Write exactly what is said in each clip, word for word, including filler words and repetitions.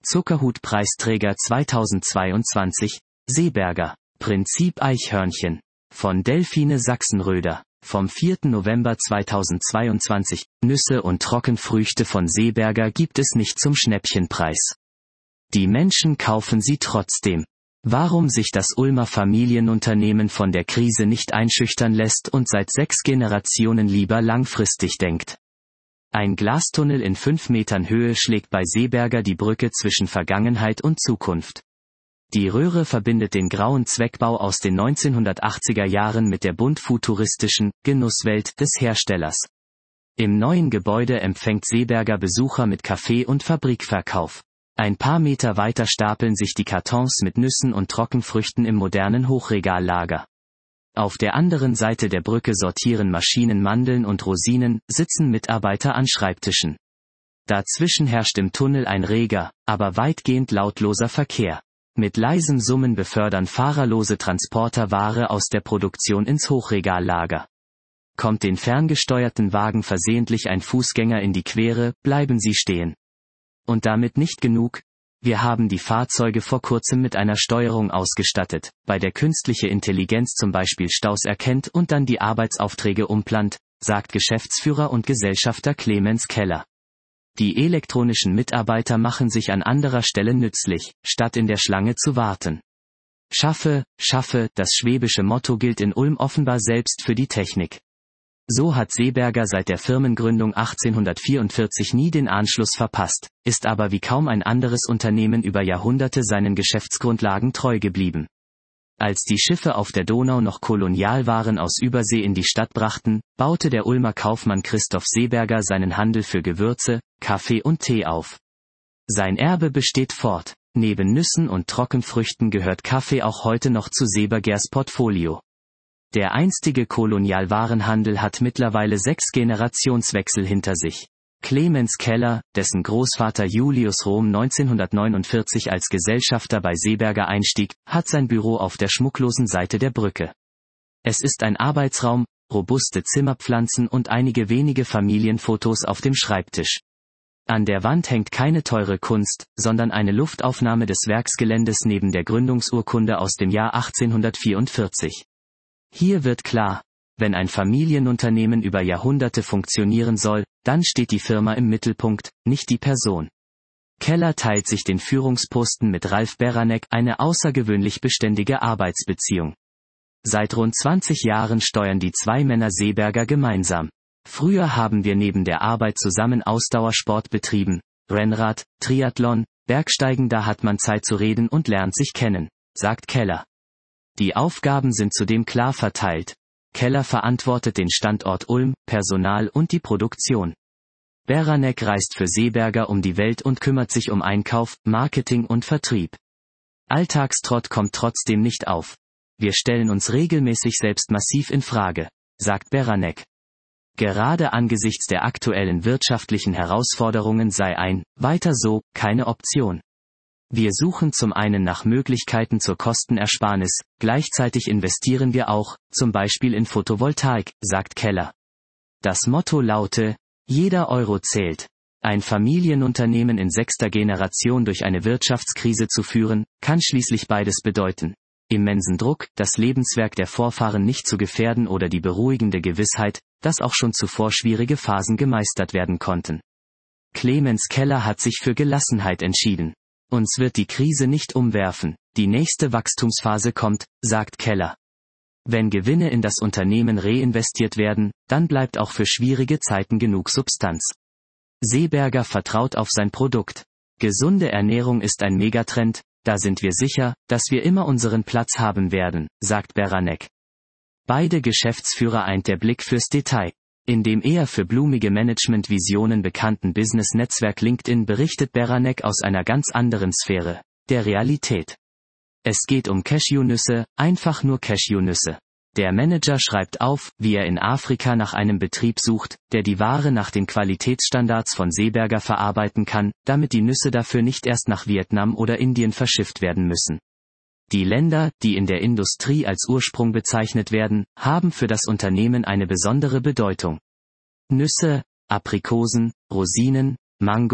Zuckerhut-Preisträger zweitausendzweiundzwanzig, Seeberger, Prinzip Eichhörnchen. Von Delphine Sachsenröder, vom vierten November zweitausendzweiundzwanzig, Nüsse und Trockenfrüchte von Seeberger gibt es nicht zum Schnäppchenpreis. Die Menschen kaufen sie trotzdem. Warum sich das Ulmer Familienunternehmen von der Krise nicht einschüchtern lässt und seit sechs Generationen lieber langfristig denkt. Ein Glastunnel in fünf Metern Höhe schlägt bei Seeberger die Brücke zwischen Vergangenheit und Zukunft. Die Röhre verbindet den grauen Zweckbau aus den neunzehnhundertachtziger Jahren mit der bunt futuristischen Genusswelt des Herstellers. Im neuen Gebäude empfängt Seeberger Besucher mit Kaffee- und Fabrikverkauf. Ein paar Meter weiter stapeln sich die Kartons mit Nüssen und Trockenfrüchten im modernen Hochregallager. Auf der anderen Seite der Brücke sortieren Maschinen Mandeln und Rosinen, sitzen Mitarbeiter an Schreibtischen. Dazwischen herrscht im Tunnel ein reger, aber weitgehend lautloser Verkehr. Mit leisem Summen befördern fahrerlose Transporter Ware aus der Produktion ins Hochregallager. Kommt den ferngesteuerten Wagen versehentlich ein Fußgänger in die Quere, bleiben sie stehen. Und damit nicht genug. Wir haben die Fahrzeuge vor kurzem mit einer Steuerung ausgestattet, bei der künstliche Intelligenz zum Beispiel Staus erkennt und dann die Arbeitsaufträge umplant, sagt Geschäftsführer und Gesellschafter Clemens Keller. Die elektronischen Mitarbeiter machen sich an anderer Stelle nützlich, statt in der Schlange zu warten. Schaffe, schaffe, das schwäbische Motto gilt in Ulm offenbar selbst für die Technik. So hat Seeberger seit der Firmengründung achtzehnhundertvierundvierzig nie den Anschluss verpasst, ist aber wie kaum ein anderes Unternehmen über Jahrhunderte seinen Geschäftsgrundlagen treu geblieben. Als die Schiffe auf der Donau noch Kolonialwaren aus Übersee in die Stadt brachten, baute der Ulmer Kaufmann Christoph Seeberger seinen Handel für Gewürze, Kaffee und Tee auf. Sein Erbe besteht fort. Neben Nüssen und Trockenfrüchten gehört Kaffee auch heute noch zu Seebergers Portfolio. Der einstige Kolonialwarenhandel hat mittlerweile sechs Generationswechsel hinter sich. Clemens Keller, dessen Großvater Julius Rohm neunzehnhundertneunundvierzig als Gesellschafter bei Seeberger einstieg, hat sein Büro auf der schmucklosen Seite der Brücke. Es ist ein Arbeitsraum, robuste Zimmerpflanzen und einige wenige Familienfotos auf dem Schreibtisch. An der Wand hängt keine teure Kunst, sondern eine Luftaufnahme des Werksgeländes neben der Gründungsurkunde aus dem Jahr achtzehnhundertvierundvierzig. Hier wird klar, wenn ein Familienunternehmen über Jahrhunderte funktionieren soll, dann steht die Firma im Mittelpunkt, nicht die Person. Keller teilt sich den Führungsposten mit Ralf Beranek, eine außergewöhnlich beständige Arbeitsbeziehung. Seit rund zwanzig Jahren steuern die zwei Männer Seeberger gemeinsam. Früher haben wir neben der Arbeit zusammen Ausdauersport betrieben, Rennrad, Triathlon, Bergsteigen, da hat man Zeit zu reden und lernt sich kennen, sagt Keller. Die Aufgaben sind zudem klar verteilt. Keller verantwortet den Standort Ulm, Personal und die Produktion. Beranek reist für Seeberger um die Welt und kümmert sich um Einkauf, Marketing und Vertrieb. Alltagstrott kommt trotzdem nicht auf. Wir stellen uns regelmäßig selbst massiv in Frage, sagt Beranek. Gerade angesichts der aktuellen wirtschaftlichen Herausforderungen sei ein "weiter so" keine Option. Wir suchen zum einen nach Möglichkeiten zur Kostenersparnis, gleichzeitig investieren wir auch, zum Beispiel in Photovoltaik, sagt Keller. Das Motto laute, jeder Euro zählt. Ein Familienunternehmen in sechster Generation durch eine Wirtschaftskrise zu führen, kann schließlich beides bedeuten. Immensen Druck, das Lebenswerk der Vorfahren nicht zu gefährden oder die beruhigende Gewissheit, dass auch schon zuvor schwierige Phasen gemeistert werden konnten. Clemens Keller hat sich für Gelassenheit entschieden. Uns wird die Krise nicht umwerfen, die nächste Wachstumsphase kommt, sagt Keller. Wenn Gewinne in das Unternehmen reinvestiert werden, dann bleibt auch für schwierige Zeiten genug Substanz. Seeberger vertraut auf sein Produkt. Gesunde Ernährung ist ein Megatrend, da sind wir sicher, dass wir immer unseren Platz haben werden, sagt Beranek. Beide Geschäftsführer eint der Blick fürs Detail. In dem eher für blumige Management-Visionen bekannten Business-Netzwerk LinkedIn berichtet Beranek aus einer ganz anderen Sphäre, der Realität. Es geht um Cashewnüsse, einfach nur Cashewnüsse. Der Manager schreibt auf, wie er in Afrika nach einem Betrieb sucht, der die Ware nach den Qualitätsstandards von Seeberger verarbeiten kann, damit die Nüsse dafür nicht erst nach Vietnam oder Indien verschifft werden müssen. Die Länder, die in der Industrie als Ursprung bezeichnet werden, haben für das Unternehmen eine besondere Bedeutung. Nüsse, Aprikosen, Rosinen, Mangos,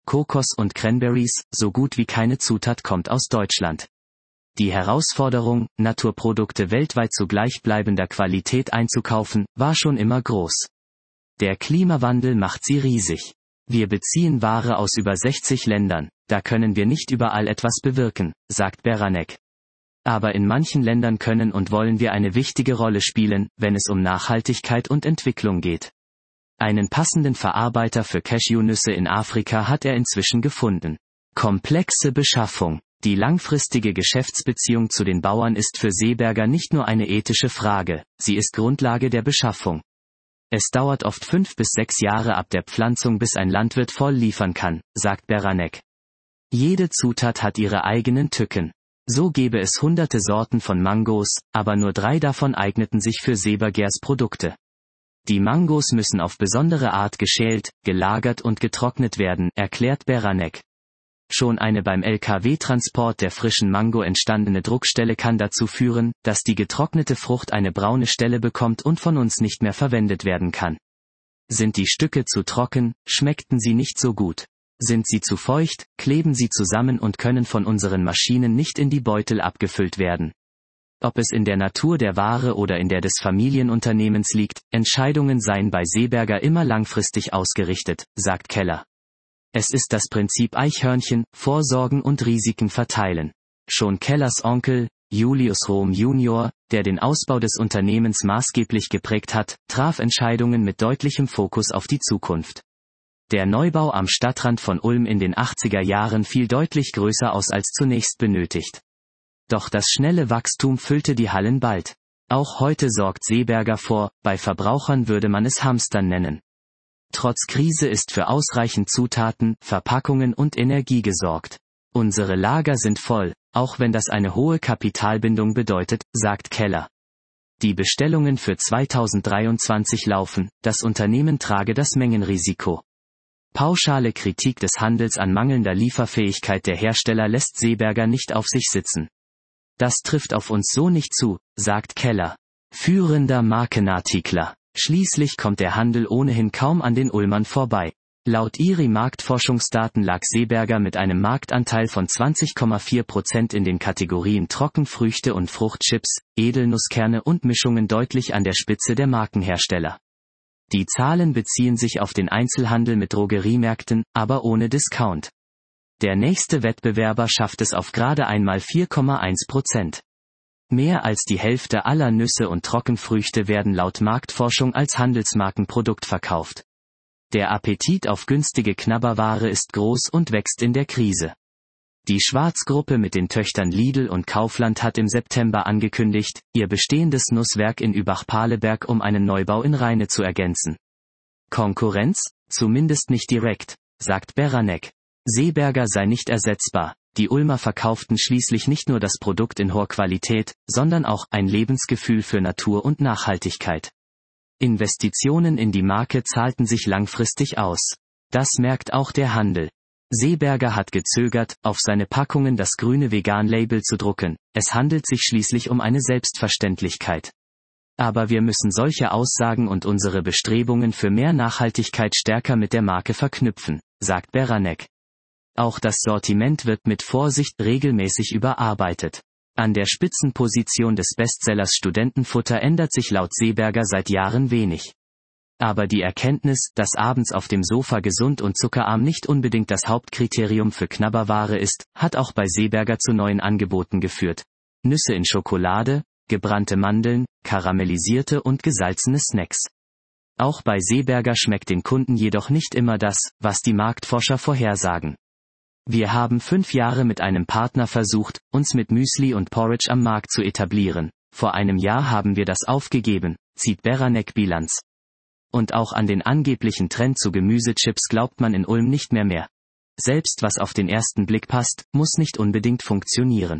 Kokos und Cranberries, so gut wie keine Zutat kommt aus Deutschland. Die Herausforderung, Naturprodukte weltweit zu gleichbleibender Qualität einzukaufen, war schon immer groß. Der Klimawandel macht sie riesig. Wir beziehen Ware aus über sechzig Ländern, da können wir nicht überall etwas bewirken, sagt Beranek. Aber in manchen Ländern können und wollen wir eine wichtige Rolle spielen, wenn es um Nachhaltigkeit und Entwicklung geht. Einen passenden Verarbeiter für Cashewnüsse in Afrika hat er inzwischen gefunden. Komplexe Beschaffung. Die langfristige Geschäftsbeziehung zu den Bauern ist für Seeberger nicht nur eine ethische Frage, sie ist Grundlage der Beschaffung. Es dauert oft fünf bis sechs Jahre ab der Pflanzung, bis ein Landwirt voll liefern kann, sagt Beranek. Jede Zutat hat ihre eigenen Tücken. So gäbe es hunderte Sorten von Mangos, aber nur drei davon eigneten sich für Seebergers Produkte. Die Mangos müssen auf besondere Art geschält, gelagert und getrocknet werden, erklärt Beranek. Schon eine beim L K W-Transport der frischen Mango entstandene Druckstelle kann dazu führen, dass die getrocknete Frucht eine braune Stelle bekommt und von uns nicht mehr verwendet werden kann. Sind die Stücke zu trocken, schmeckten sie nicht so gut. Sind sie zu feucht, kleben sie zusammen und können von unseren Maschinen nicht in die Beutel abgefüllt werden. Ob es in der Natur der Ware oder in der des Familienunternehmens liegt, Entscheidungen seien bei Seeberger immer langfristig ausgerichtet, sagt Keller. Es ist das Prinzip Eichhörnchen, Vorsorgen und Risiken verteilen. Schon Kellers Onkel, Julius Rohm Junior, der den Ausbau des Unternehmens maßgeblich geprägt hat, traf Entscheidungen mit deutlichem Fokus auf die Zukunft. Der Neubau am Stadtrand von Ulm in den achtziger Jahren fiel deutlich größer aus als zunächst benötigt. Doch das schnelle Wachstum füllte die Hallen bald. Auch heute sorgt Seeberger vor, bei Verbrauchern würde man es Hamstern nennen. Trotz Krise ist für ausreichend Zutaten, Verpackungen und Energie gesorgt. Unsere Lager sind voll, auch wenn das eine hohe Kapitalbindung bedeutet, sagt Keller. Die Bestellungen für zweitausenddreiundzwanzig laufen, das Unternehmen trage das Mengenrisiko. Pauschale Kritik des Handels an mangelnder Lieferfähigkeit der Hersteller lässt Seeberger nicht auf sich sitzen. Das trifft auf uns so nicht zu, sagt Keller. Führender Markenartikler. Schließlich kommt der Handel ohnehin kaum an den Ulmern vorbei. Laut I R I-Marktforschungsdaten lag Seeberger mit einem Marktanteil von zwanzig Komma vier Prozent in den Kategorien Trockenfrüchte und Fruchtchips, Edelnusskerne und Mischungen deutlich an der Spitze der Markenhersteller. Die Zahlen beziehen sich auf den Einzelhandel mit Drogeriemärkten, aber ohne Discount. Der nächste Wettbewerber schafft es auf gerade einmal vier Komma eins Prozent. Mehr als die Hälfte aller Nüsse und Trockenfrüchte werden laut Marktforschung als Handelsmarkenprodukt verkauft. Der Appetit auf günstige Knabberware ist groß und wächst in der Krise. Die Schwarz-Gruppe mit den Töchtern Lidl und Kaufland hat im September angekündigt, ihr bestehendes Nusswerk in Übach-Pahleberg um einen Neubau in Rheine zu ergänzen. Konkurrenz? Zumindest nicht direkt, sagt Beranek. Seeberger sei nicht ersetzbar. Die Ulmer verkauften schließlich nicht nur das Produkt in hoher Qualität, sondern auch ein Lebensgefühl für Natur und Nachhaltigkeit. Investitionen in die Marke zahlten sich langfristig aus. Das merkt auch der Handel. Seeberger hat gezögert, auf seine Packungen das grüne Vegan-Label zu drucken, es handelt sich schließlich um eine Selbstverständlichkeit. Aber wir müssen solche Aussagen und unsere Bestrebungen für mehr Nachhaltigkeit stärker mit der Marke verknüpfen, sagt Beranek. Auch das Sortiment wird mit Vorsicht regelmäßig überarbeitet. An der Spitzenposition des Bestsellers Studentenfutter ändert sich laut Seeberger seit Jahren wenig. Aber die Erkenntnis, dass abends auf dem Sofa gesund und zuckerarm nicht unbedingt das Hauptkriterium für Knabberware ist, hat auch bei Seeberger zu neuen Angeboten geführt. Nüsse in Schokolade, gebrannte Mandeln, karamellisierte und gesalzene Snacks. Auch bei Seeberger schmeckt den Kunden jedoch nicht immer das, was die Marktforscher vorhersagen. Wir haben fünf Jahre mit einem Partner versucht, uns mit Müsli und Porridge am Markt zu etablieren. Vor einem Jahr haben wir das aufgegeben, zieht Beranek Bilanz. Und auch an den angeblichen Trend zu Gemüsechips glaubt man in Ulm nicht mehr mehr. Selbst was auf den ersten Blick passt, muss nicht unbedingt funktionieren.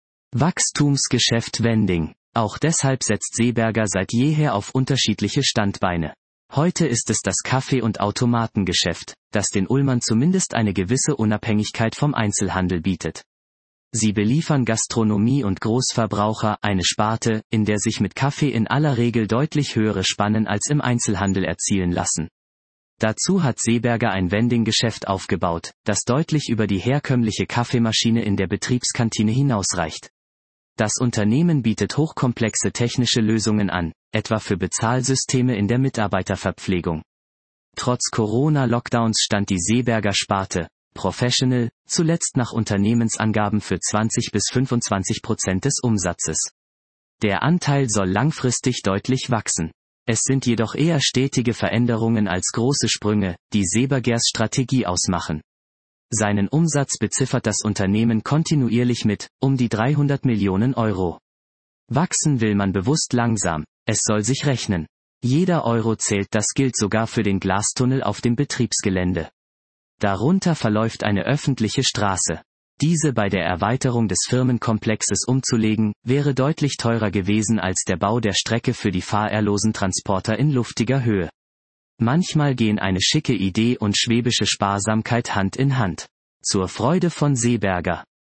Wachstumsgeschäft Vending. Auch deshalb setzt Seeberger seit jeher auf unterschiedliche Standbeine. Heute ist es das Kaffee- und Automatengeschäft, das den Ulmern zumindest eine gewisse Unabhängigkeit vom Einzelhandel bietet. Sie beliefern Gastronomie und Großverbraucher, eine Sparte, in der sich mit Kaffee in aller Regel deutlich höhere Spannen als im Einzelhandel erzielen lassen. Dazu hat Seeberger ein Vending-Geschäft aufgebaut, das deutlich über die herkömmliche Kaffeemaschine in der Betriebskantine hinausreicht. Das Unternehmen bietet hochkomplexe technische Lösungen an, etwa für Bezahlsysteme in der Mitarbeiterverpflegung. Trotz Corona-Lockdowns stand die Seeberger Sparte, Professional, zuletzt nach Unternehmensangaben für zwanzig bis fünfundzwanzig Prozent des Umsatzes. Der Anteil soll langfristig deutlich wachsen. Es sind jedoch eher stetige Veränderungen als große Sprünge, die Seebergers Strategie ausmachen. Seinen Umsatz beziffert das Unternehmen kontinuierlich mit, um die dreihundert Millionen Euro. Wachsen will man bewusst langsam, es soll sich rechnen. Jeder Euro zählt, das gilt sogar für den Glastunnel auf dem Betriebsgelände. Darunter verläuft eine öffentliche Straße. Diese bei der Erweiterung des Firmenkomplexes umzulegen, wäre deutlich teurer gewesen als der Bau der Strecke für die fahrerlosen Transporter in luftiger Höhe. Manchmal gehen eine schicke Idee und schwäbische Sparsamkeit Hand in Hand. Zur Freude von Seeberger.